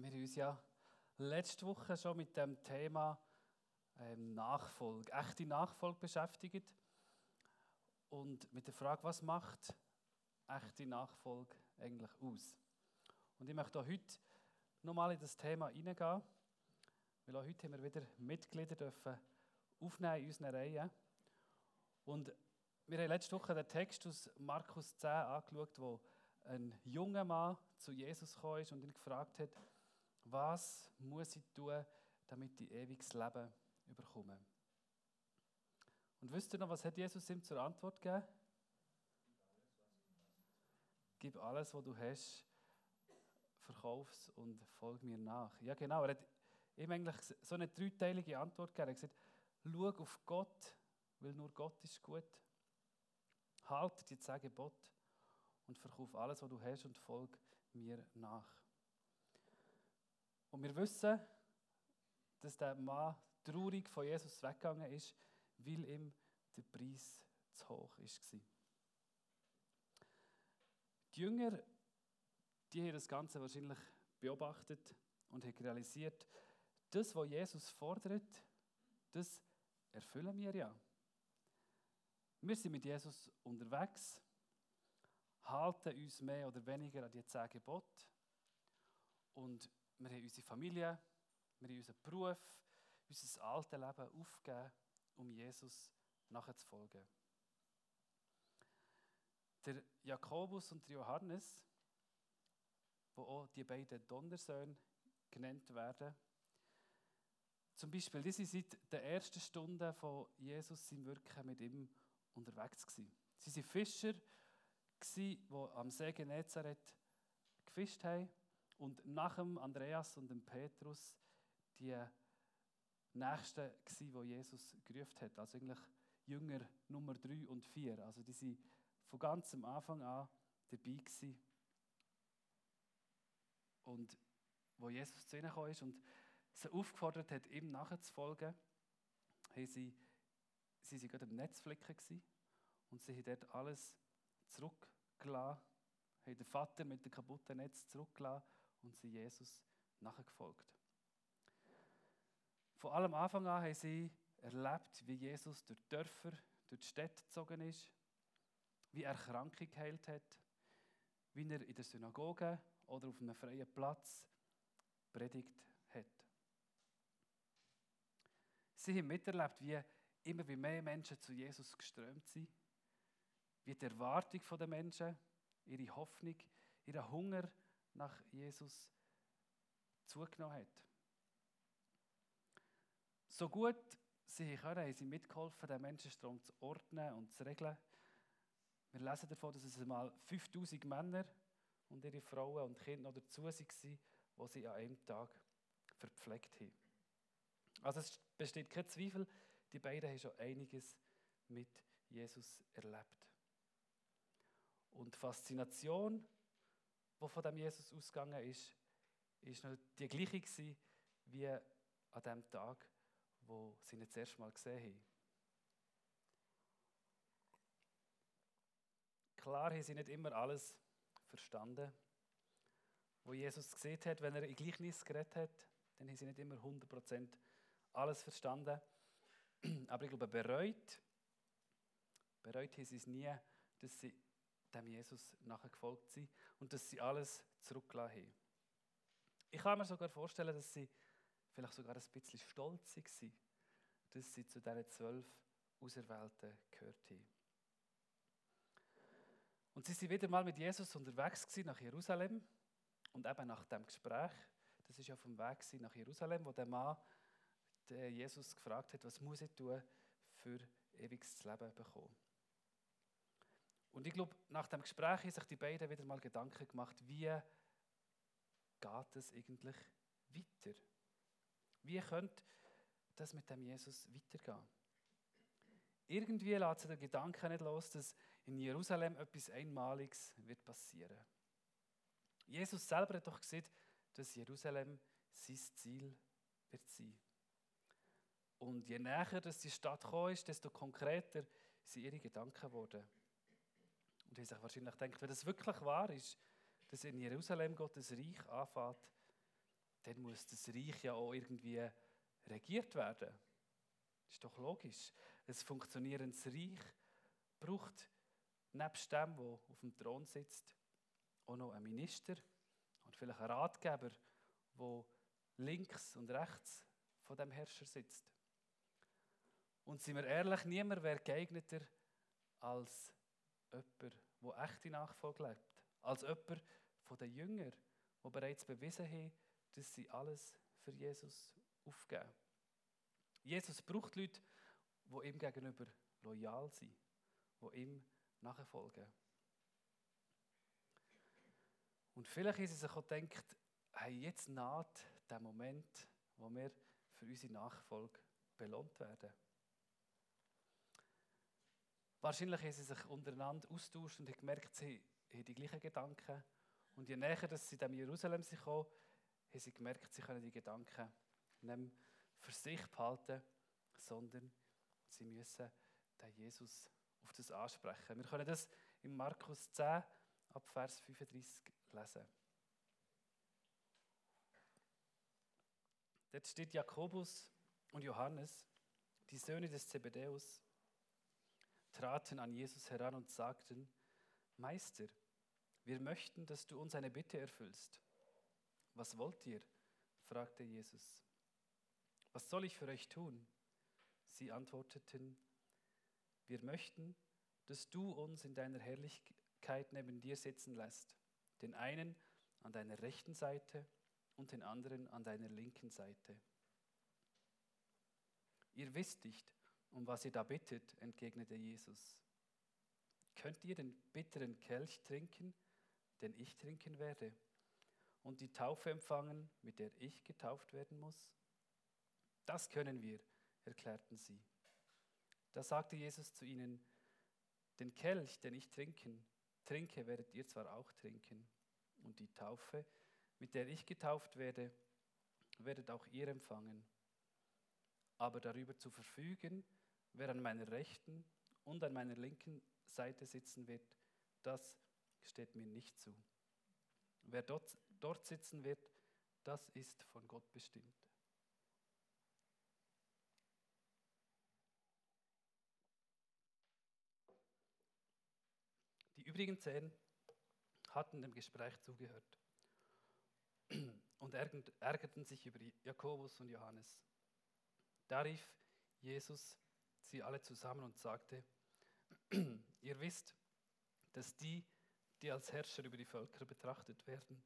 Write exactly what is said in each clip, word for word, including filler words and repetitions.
Wir haben uns ja letzte Woche schon mit dem Thema ähm, Nachfolge, echte Nachfolge beschäftigt und mit der Frage, was macht echte Nachfolge eigentlich aus? Und ich möchte auch heute nochmal in das Thema hineingehen, weil auch heute haben wir wieder Mitglieder dürfen aufnehmen in unseren Reihen. Und wir haben letzte Woche den Text aus Markus zehn angeschaut, wo ein junger Mann zu Jesus gekommen ist und ihn gefragt hat, was muss ich tun, damit ich ewiges Leben bekomme? Und wisst ihr noch, was hat Jesus ihm zur Antwort gegeben? Gib alles, was du hast, verkauf's und folg mir nach. Ja genau, er hat ihm eigentlich so eine dreiteilige Antwort gegeben. Er hat gesagt, schau auf Gott, weil nur Gott ist gut. Halt die zehn Gebote und verkauf alles, was du hast und folg mir nach. Und wir wissen, dass der Mann traurig von Jesus weggegangen ist, weil ihm der Preis zu hoch war. Die Jünger, die haben das Ganze wahrscheinlich beobachtet und haben realisiert, das, was Jesus fordert, das erfüllen wir ja. Wir sind mit Jesus unterwegs, halten uns mehr oder weniger an die zehn Gebote und wir haben unsere Familie, wir haben unseren Beruf, unser altes Leben aufgegeben, um Jesus nachzufolgen. Der Jakobus und der Johannes, wo auch die beiden Donnersöhne genannt werden, zum Beispiel, die sind seit der ersten Stunde von Jesus sein Wirken mit ihm unterwegs gewesen. Sie waren Fischer, die am See Genezareth gefischt haben und nach dem Andreas und dem Petrus die Nächsten gsi, wo Jesus gerufen hat. Also eigentlich Jünger Nummer drei und vier. Also die sind von ganz am Anfang an dabei gsi. Und wo Jesus zu ihnen gekommen ist und sie aufgefordert hat, ihm nachzufolgen, haben sie, sie waren gerade im Netzflicken gsi und sie haben dort alles zurückgelassen, haben den Vater mit dem kaputten Netz zurückgelassen und sind Jesus nachgefolgt. Von allem Anfang an haben sie erlebt, wie Jesus durch die Dörfer, durch die Städte gezogen ist, wie er Kranke geheilt hat, wie er in der Synagoge oder auf einem freien Platz predigt hat. Sie haben miterlebt, wie immer wie mehr Menschen zu Jesus geströmt sind, wie die Erwartung der Menschen, ihre Hoffnung, ihr Hunger nach Jesus zugenommen hat. So gut sie können, haben sie mitgeholfen, den Menschenstrom zu ordnen und zu regeln. Wir lesen davon, dass es einmal fünftausend Männer und ihre Frauen und Kinder noch dazu waren, die sie an einem Tag verpflegt haben. Also es besteht kein Zweifel, die beiden haben schon einiges mit Jesus erlebt. Und die Faszination, die von dem Jesus ausgegangen ist, ist noch die gleiche wie an dem Tag, wo sie ihn das erste Mal gesehen haben. Klar haben sie nicht immer alles verstanden. Wo Jesus gesehen hat, wenn er in Gleichnis geredet hat, dann haben sie nicht immer hundert Prozent alles verstanden. Aber ich glaube, bereut, bereut haben sie es nie, dass sie dem Jesus nachgefolgt sind und dass sie alles zurückgelassen haben. Ich kann mir sogar vorstellen, dass sie vielleicht sogar ein bisschen stolz waren, dass sie zu diesen zwölf Auserwählten gehört haben. Und sie waren wieder mal mit Jesus unterwegs nach Jerusalem und eben nach dem Gespräch, das war ja auf dem Weg nach Jerusalem, wo der Mann der Jesus gefragt hat, was muss ich tun, für ewiges Leben zu bekommen. Und ich glaube, nach dem Gespräch haben sich die beiden wieder mal Gedanken gemacht, wie geht es eigentlich weiter? Wie könnte das mit dem Jesus weitergehen? Irgendwie lässt sich der Gedanke nicht los, dass in Jerusalem etwas Einmaliges wird passieren. Jesus selber hat doch gesagt, dass Jerusalem sein Ziel wird sein. Und je näher dass die Stadt gekommen ist, desto konkreter sind ihre Gedanken geworden. Und haben sich wahrscheinlich gedacht, wenn das wirklich wahr ist, dass in Jerusalem Gottes Reich anfängt, dann muss das Reich ja auch irgendwie regiert werden. Das ist doch logisch. Ein funktionierendes Reich braucht nebst dem, der auf dem Thron sitzt, auch noch einen Minister und vielleicht einen Ratgeber, der links und rechts von dem Herrscher sitzt. Und sind wir ehrlich, niemand wäre geeigneter als jemand, der echte Nachfolge lebt. Als jemand von den Jüngern, die bereits bewiesen haben, dass sie alles für Jesus aufgeben. Jesus braucht Leute, die ihm gegenüber loyal sind, die ihm nachfolgen. Und vielleicht haben sie sich auch gedacht, hey, jetzt naht der Moment, wo wir für unsere Nachfolge belohnt werden. Wahrscheinlich haben sie sich untereinander austauscht und haben gemerkt, sie haben die gleichen Gedanken. Und je näher dass sie in Jerusalem sind, haben sie gemerkt, sie können die Gedanken nicht mehr für sich behalten, sondern sie müssen den Jesus auf das ansprechen. Wir können das in Markus zehn ab Vers fünfunddreißig lesen. Dort steht: Jakobus und Johannes, die Söhne des Zebedäus, traten an Jesus heran und sagten: Meister, wir möchten, dass du uns eine Bitte erfüllst. Was wollt ihr? Fragte Jesus. Was soll ich für euch tun? Sie antworteten: Wir möchten, dass du uns in deiner Herrlichkeit neben dir sitzen lässt, den einen an deiner rechten Seite und den anderen an deiner linken Seite. Ihr wisst nicht, um was ihr da bittet, entgegnete Jesus. Könnt ihr den bitteren Kelch trinken, den ich trinken werde, und die Taufe empfangen, mit der ich getauft werden muss? Das können wir, erklärten sie. Da sagte Jesus zu ihnen: Den Kelch, den ich trinken, trinke, werdet ihr zwar auch trinken, und die Taufe, mit der ich getauft werde, werdet auch ihr empfangen. Aber darüber zu verfügen, wer an meiner rechten und an meiner linken Seite sitzen wird, das steht mir nicht zu. Wer dort, dort sitzen wird, das ist von Gott bestimmt. Die übrigen zehn hatten dem Gespräch zugehört und ärgerten sich über Jakobus und Johannes. Da rief Jesus sie alle zusammen und sagte: Ihr wisst, dass die, die als Herrscher über die Völker betrachtet werden,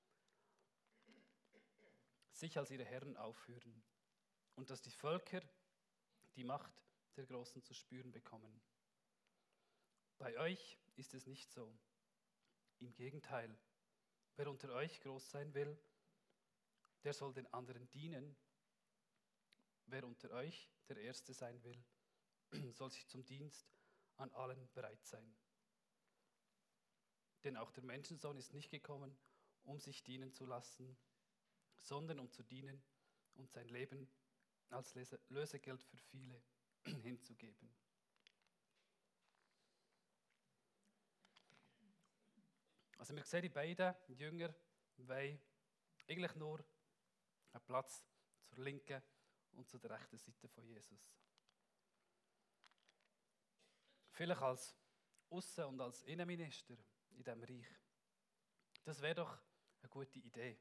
sich als ihre Herren aufführen und dass die Völker die Macht der Großen zu spüren bekommen. Bei euch ist es nicht so. Im Gegenteil, wer unter euch groß sein will, der soll den anderen dienen. Wer unter euch der Erste sein will, soll sich zum Dienst an allen bereit sein. Denn auch der Menschensohn ist nicht gekommen, um sich dienen zu lassen, sondern um zu dienen und sein Leben als Lösegeld für viele hinzugeben. Also wir sehen, die beiden Jünger wollen eigentlich nur einen Platz zur linken und zur rechten Seite von Jesus. Vielleicht als Aussen- und als Innenminister in diesem Reich. Das wäre doch eine gute Idee.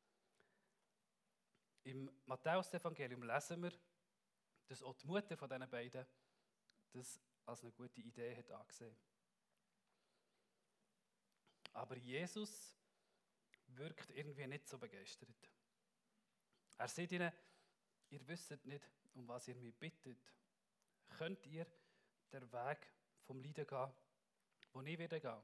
Im Matthäus-Evangelium lesen wir, dass auch die Mutter von diesen beiden das als eine gute Idee hat angesehen. Aber Jesus wirkt irgendwie nicht so begeistert. Er sagt ihnen: Ihr wisst nicht, um was ihr mich bittet. Könnt ihr den Weg vom Leiden gehen, wo ich werde gehen?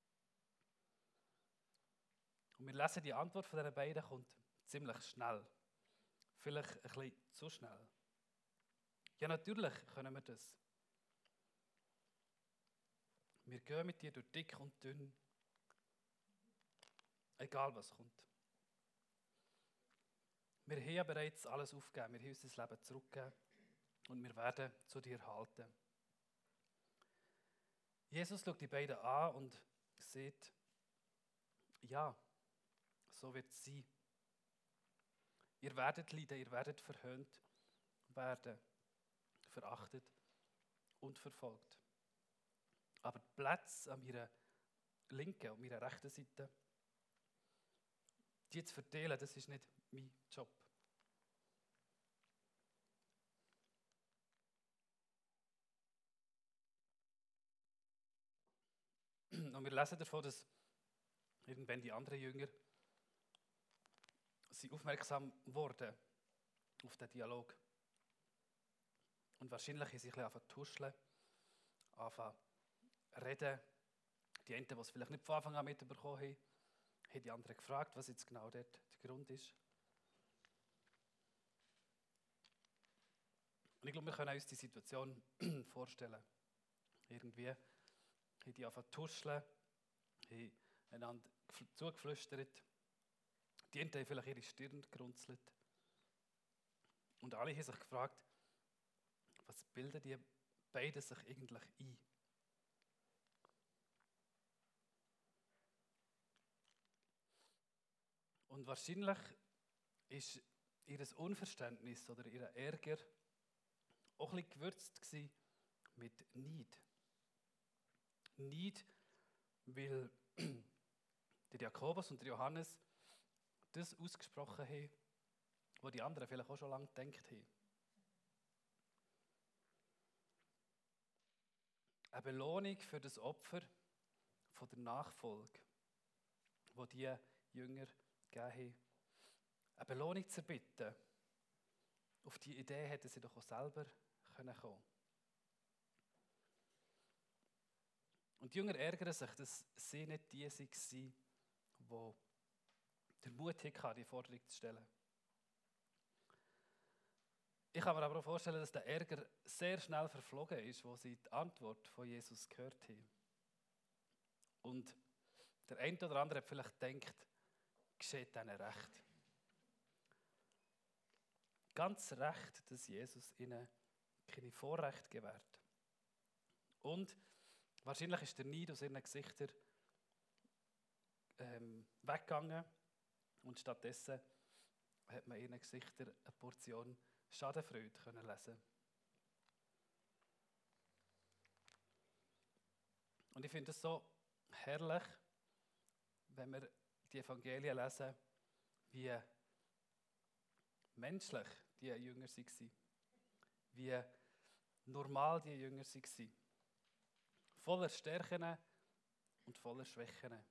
Und wir lesen, die Antwort von diesen beiden kommt ziemlich schnell. Vielleicht ein bisschen zu schnell. Ja, natürlich können wir das. Wir gehen mit dir durch dick und dünn, egal was kommt. Wir haben ja bereits alles aufgegeben, wir haben uns das Leben zurückgegeben und wir werden zu dir halten. Jesus schaut die beiden an und sagt: Ja, so wird es sein. Ihr werdet leiden, ihr werdet verhöhnt werden, verachtet und verfolgt. Aber die Plätze an meiner linken und meiner rechten Seite, die zu verteilen, das ist nicht mein Job. Und wir lesen davon, dass irgendwann die anderen Jünger sind aufmerksam wurden auf den Dialog. Und wahrscheinlich haben sie sich ein bisschen angefangen zu tuscheln, angefangen zu reden. Die einen, die es vielleicht nicht von Anfang an mitbekommen haben, haben die anderen gefragt, was jetzt genau dort der Grund ist. Und ich glaube, wir können uns die Situation vorstellen. Irgendwie haben die angefangen zu tuscheln, haben einander zugeflüstert. Die einen haben vielleicht ihre Stirn gerunzelt. Und alle haben sich gefragt, was bilden die beiden sich eigentlich ein? Und wahrscheinlich ist ihr Unverständnis oder ihr Ärger auch ein bisschen gewürzt gewesen mit Neid. Neid, weil der Jakobus und der Johannes das ausgesprochen haben, was die anderen vielleicht auch schon lange gedacht haben. Eine Belohnung für das Opfer von der Nachfolge, wo die Jünger gegeben haben. Eine Belohnung zu erbitten. Auf die Idee hätten sie doch auch selber kommen können. Und die Jünger ärgern sich, dass sie nicht die waren, die den Mut hatten, die Forderung zu stellen. Ich kann mir aber auch vorstellen, dass der Ärger sehr schnell verflogen ist, wo sie die Antwort von Jesus gehört haben. Und der eine oder andere hat vielleicht gedacht, geschieht ihnen recht. Ganz recht, dass Jesus ihnen keine Vorrechte gewährt. Und wahrscheinlich ist der Neid aus ihren Gesichtern ähm, weggegangen und stattdessen hat man in ihren Gesichtern eine Portion Schadenfreude können lesen. Und ich finde es so herrlich, wenn wir die Evangelien lesen, wie menschlich die Jünger waren, wie normal die Jünger waren, voller Stärken und voller Schwächen.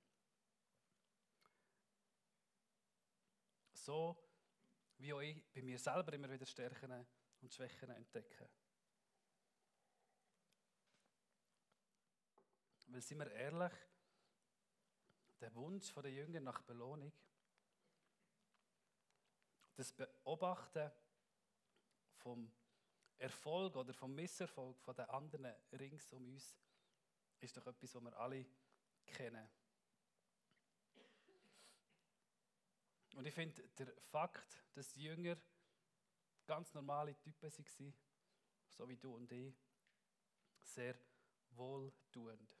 So wie auch ich bei mir selber immer wieder Stärken und Schwächen entdecke. Weil, sind wir ehrlich, der Wunsch der Jünger nach Belohnung, das Beobachten vom Erfolg oder vom Misserfolg der anderen rings um uns, ist doch etwas, was wir alle kennen. Und ich finde, der Fakt, dass die Jünger ganz normale Typen waren, so wie du und ich, sehr wohltuend.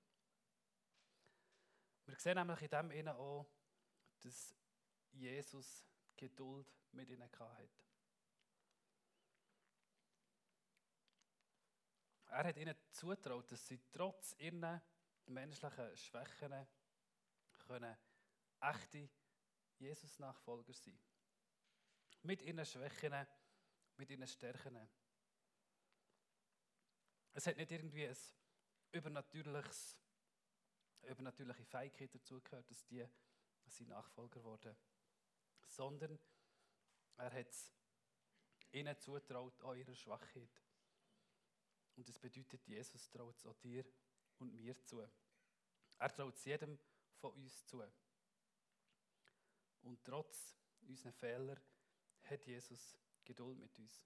Wir sehen nämlich in dem innen auch, dass Jesus Geduld mit ihnen hatte. Er hat ihnen zugetraut, dass sie trotz ihren menschlichen Schwächen können echte Jesus-Nachfolger sein. Mit ihren Schwächen, mit ihren Stärken. Es hat nicht irgendwie ein übernatürliches, eine übernatürliche Fähigkeit dazugehört, dass die sein Nachfolger wurden. Sondern er hat es ihnen zugetraut, an ihrer Schwachheit. Und das bedeutet, Jesus traut es auch dir und mir zu. Er traut es jedem von uns zu. Und trotz unserer Fehler hat Jesus Geduld mit uns.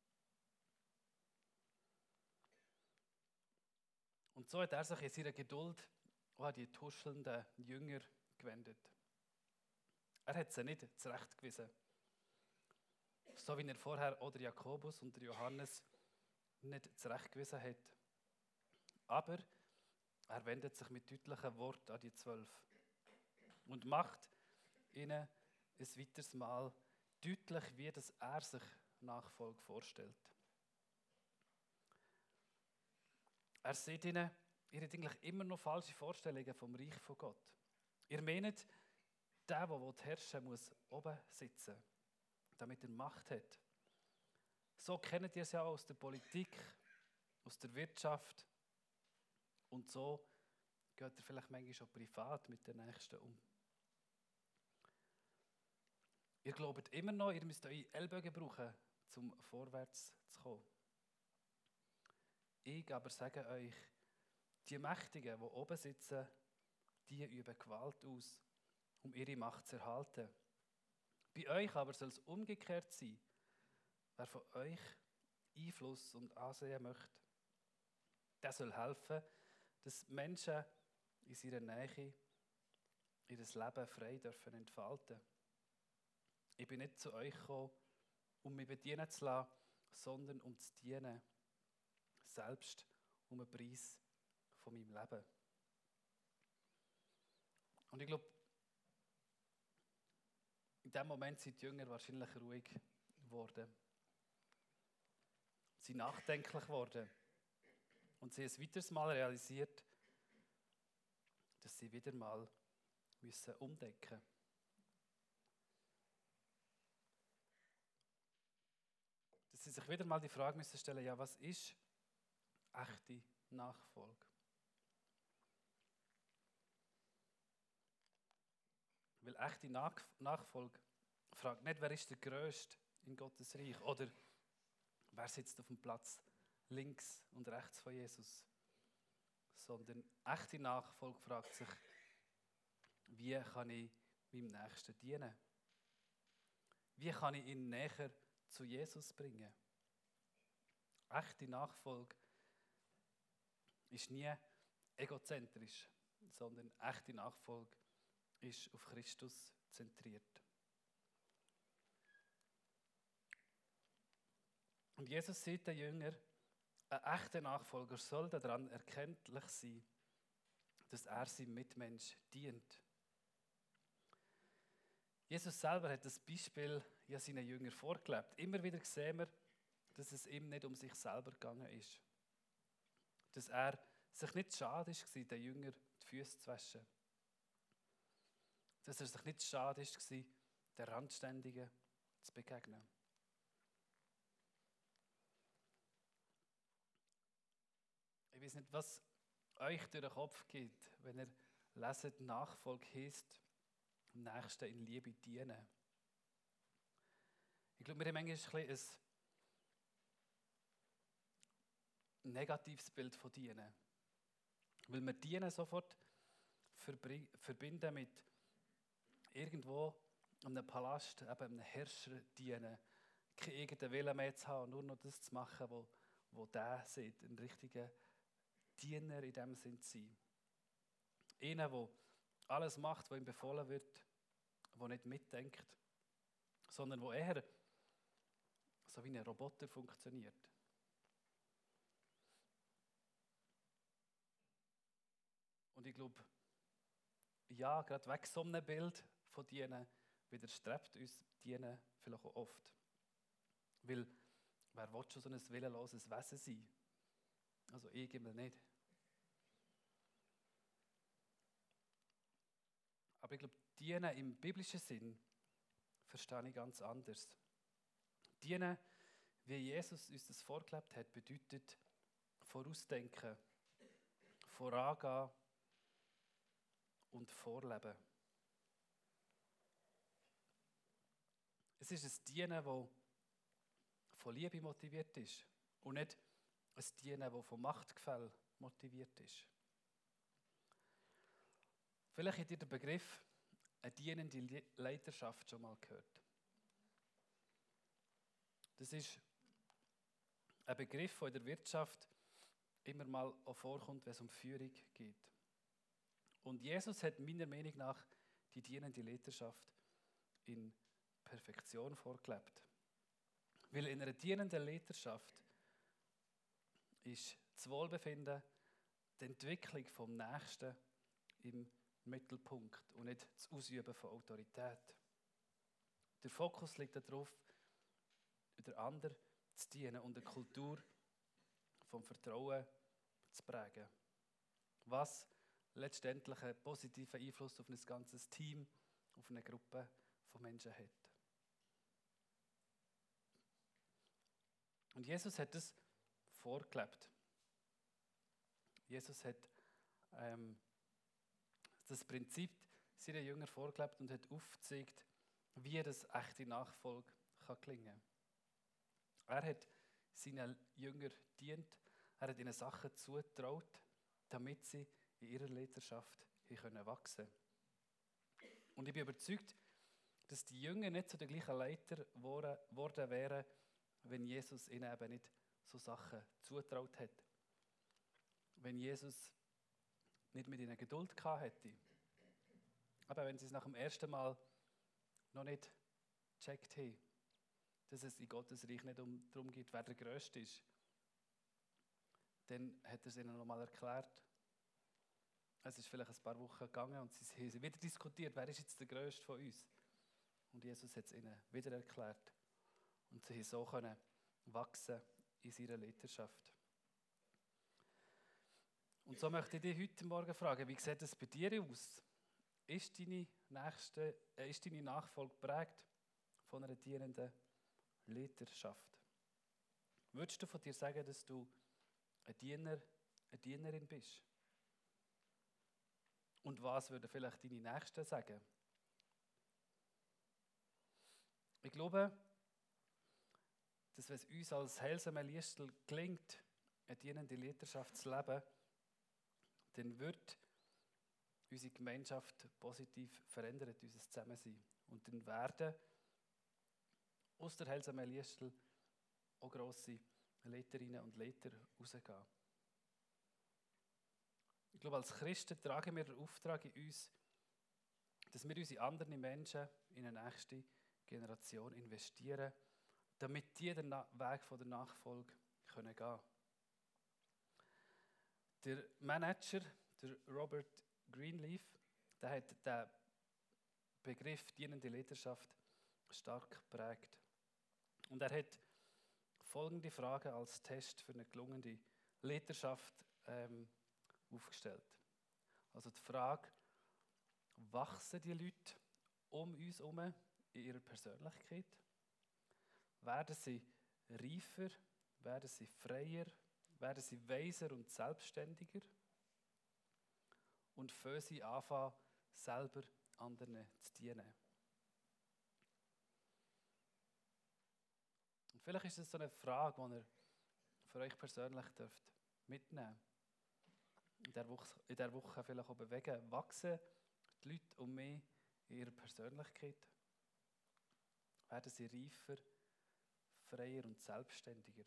Und so hat er sich in seiner Geduld auch an die tuschelnden Jünger gewendet. Er hat sie nicht zurechtgewiesen. So wie er vorher auch der Jakobus und der Johannes nicht zurechtgewiesen hat. Aber er wendet sich mit deutlichen Worten an die Zwölf und macht ihnen ein weiteres Mal deutlich, wie das er sich Nachfolge vorstellt. Er sieht ihnen, ihr habt eigentlich immer noch falsche Vorstellungen vom Reich von Gott. Ihr meint, der, der herrschen will, muss oben sitzen, damit er Macht hat. So kennt ihr es ja auch aus der Politik, aus der Wirtschaft. Und so geht ihr vielleicht manchmal schon privat mit den Nächsten um. Ihr glaubt immer noch, ihr müsst eure Ellbogen brauchen, um vorwärts zu kommen. Ich aber sage euch, die Mächtigen, die oben sitzen, die üben Gewalt aus, um ihre Macht zu erhalten. Bei euch aber soll es umgekehrt sein. Wer von euch Einfluss und Ansehen möchte, der soll helfen, dass Menschen in seiner Nähe ihr Leben frei dürfen entfalten. Ich bin nicht zu euch gekommen, um mich bedienen zu lassen, sondern um zu dienen, selbst um den Preis von meinem Leben. Und ich glaube, in dem Moment sind die Jünger wahrscheinlich ruhig geworden. Sie sind nachdenklich geworden. Und sie haben ein weiteres Mal realisiert, dass sie wieder mal müssen umdenken müssen. Dass sie sich wieder mal die Frage müssen stellen, ja, was ist echte Nachfolge? Weil echte Nach- Nachfolge fragt nicht, wer ist der Größte in Gottes Reich oder wer sitzt auf dem Platz links und rechts von Jesus, sondern echte Nachfolge fragt sich, wie kann ich meinem Nächsten dienen? Wie kann ich ihn näher zu Jesus bringen? Echte Nachfolge ist nie egozentrisch, sondern echte Nachfolge ist auf Christus zentriert. Und Jesus sagt den Jüngern, ein echter Nachfolger soll daran erkenntlich sein, dass er seinem Mitmensch dient. Jesus selber hat das Beispiel ja seinen Jüngern vorgelebt. Immer wieder sehen wir, dass es ihm nicht um sich selber gegangen ist. Dass er sich nicht schade war, den Jüngern die Füße zu waschen. Dass er sich nicht schade war, den Randständigen zu begegnen. Ich weiß nicht, was euch durch den Kopf geht, wenn ihr leset, Nachfolge heisst, dem Nächsten in Liebe dienen. Ich glaube, wir haben manchmal ein, ein negatives Bild von dienen. Weil wir dienen sofort verbinden mit irgendwo einem Palast, eben einem Herrscher dienen, keinen eigenen Willen mehr zu haben, nur noch das zu machen, wo, wo der sieht, ein richtiger Diener in dem Sinn zu sein. Einer, der alles macht, was ihm befohlen wird, der nicht mitdenkt, sondern der eher so wie ein Roboter funktioniert. Und ich glaube, ja, gerade weg so einem Bild von Dienen widerstrebt uns Dienen vielleicht auch oft. Weil, wer will schon so ein willenloses Wesen sein? Also ich immer nicht. Aber ich glaube, Dienen im biblischen Sinn verstehe ich ganz anders. Dienen, wie Jesus uns das vorgelebt hat, bedeutet vorausdenken, vorangehen und vorleben. Es ist ein Dienen, das von Liebe motiviert ist und nicht ein Dienen, das von Machtgefälle motiviert ist. Vielleicht habt ihr den Begriff eine dienende Leiterschaft schon mal gehört. Das ist ein Begriff, der in der Wirtschaft immer mal auch vorkommt, wenn es um Führung geht. Und Jesus hat meiner Meinung nach die dienende Leiterschaft in Perfektion vorgelebt. Weil in einer dienenden Leiterschaft ist das Wohlbefinden, die Entwicklung vom Nächsten im Mittelpunkt und nicht das Ausüben von Autorität. Der Der Fokus liegt darauf, den anderen zu dienen und eine Kultur vom Vertrauen zu prägen. Was letztendlich einen positiven Einfluss auf ein ganzes Team, auf eine Gruppe von Menschen hat. Und Jesus hat es vorgelebt. Jesus hat ähm, das Prinzip seiner Jünger vorgelebt und hat aufgezeigt, wie das echte Nachfolge kann gelingen. Er hat seinen Jüngern dient, er hat ihnen Sachen zugetraut, damit sie in ihrer Leiterschaft können wachsen können. Und ich bin überzeugt, dass die Jünger nicht zu den gleichen Leitern geworden wären, wenn Jesus ihnen eben nicht so Sachen zugetraut hätte. Wenn Jesus nicht mit ihnen Geduld gehabt hätte. Aber wenn sie es nach dem ersten Mal noch nicht gecheckt haben, dass es in Gottes Reich nicht um, darum geht, wer der Größte ist, dann hat er es ihnen nochmal erklärt. Es ist vielleicht ein paar Wochen gegangen und sie haben wieder diskutiert, wer ist jetzt der Größte von uns? Und Jesus hat es ihnen wieder erklärt. Und sie so können wachsen in ihrer Leiterschaft. Und so möchte ich dich heute Morgen fragen, wie sieht es bei dir aus? Ist deine, nächste, äh, ist deine Nachfolge geprägt von einer dienenden Leiterschaft? Würdest du von dir sagen, dass du ein Diener, eine Dienerin bist? Und was würden vielleicht deine Nächsten sagen? Ich glaube, dass wenn es uns als Heilsamer Liestel gelingt, eine dienende Leiterschaft zu leben, dann wird unsere Gemeinschaft positiv verändert, unser Zusammensein. Und dann werden aus der Heilsamer Liestel auch grosse Leiterinnen und Leiter rausgehen. Ich glaube, als Christen tragen wir den Auftrag in uns, dass wir unsere anderen Menschen in eine nächste Generation investieren, damit die den Weg von der Nachfolge gehen können. Der Manager, der Robert Greenleaf, der hat den Begriff dienende Leiterschaft stark geprägt. Und er hat folgende Fragen als Test für eine gelungene Leiterschaft ähm, aufgestellt. Also die Frage, wachsen die Leute um uns herum in ihrer Persönlichkeit? Werden sie reifer? Werden sie freier? Werden sie weiser und selbstständiger? Und fangen sie anfangen, selber anderen zu dienen? Und vielleicht ist es so eine Frage, die ihr für euch persönlich dürft mitnehmen dürft. In dieser Woche, in dieser Woche vielleicht auch bewegen. Wachsen die Leute um mich in ihrer Persönlichkeit? Werden sie reifer, freier und selbstständiger?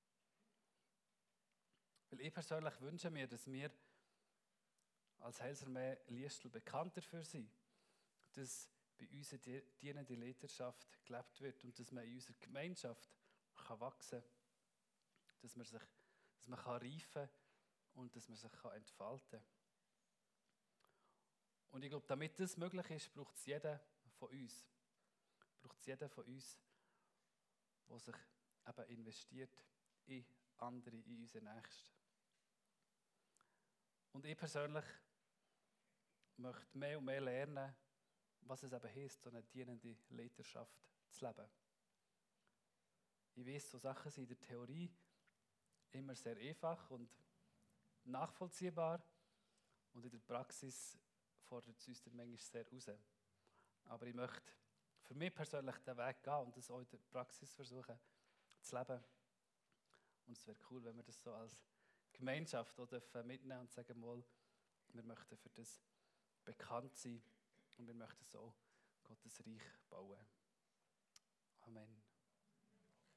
Weil ich persönlich wünsche mir, dass wir als Heilsamer Liestel bekannt dafür sind, dass bei uns eine dienende Leiterschaft gelebt wird und dass man in unserer Gemeinschaft kann wachsen kann, dass man sich, dass man kann reifen und dass man sich kann entfalten kann. Und ich glaube, damit das möglich ist, braucht es jeden von uns. Braucht es jeden von uns, der sich eben investiert in andere, in unsere Nächsten. Und ich persönlich möchte mehr und mehr lernen, was es eben heisst, so eine dienende Leiterschaft zu leben. Ich weiss, so Sachen sind in der Theorie immer sehr einfach und nachvollziehbar und in der Praxis fordert es uns dann manchmal sehr raus. Aber ich möchte für mich persönlich den Weg gehen und das auch in der Praxis versuchen zu leben. Und es wäre cool, wenn wir das so als Gemeinschaft auch mitnehmen dürfen und sagen, mal, wir möchten für das bekannt sein und wir möchten so Gottes Reich bauen. Amen.